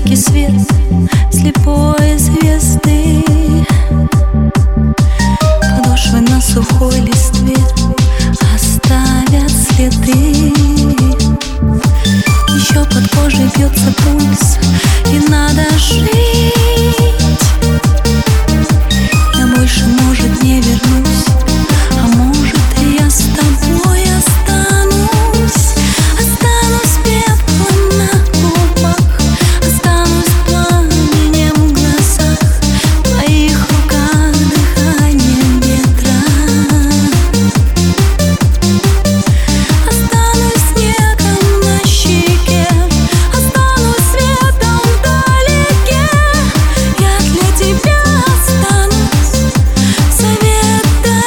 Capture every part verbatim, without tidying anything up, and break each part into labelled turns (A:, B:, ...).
A: яркий свет слепой звезды. Подошвы на сухой листве оставят следы. Еще под кожей бьется пульс, и надо жить. Я больше, может, не вернусь, а может, и я с тобой останусь. Останусь пеплом на губах, останусь пламенем в глазах, в твоих руках дыханием ветра. Останусь снегом на щеке, останусь светом вдалеке. Я для тебя останусь заветом.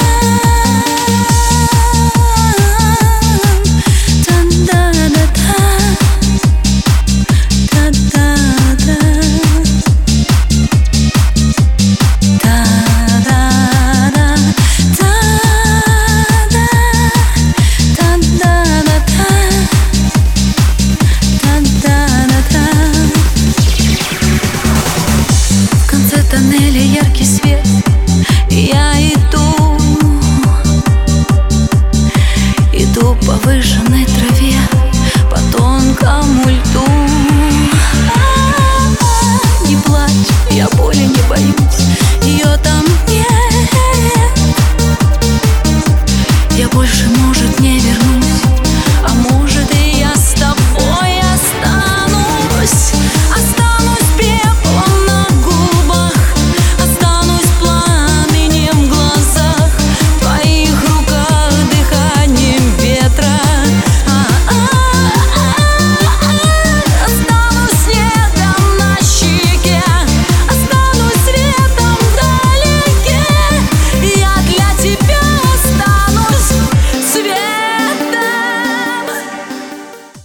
A: В конце тоннеля яркий свет, и я иду, иду по выжженной траве, по тонкому льду.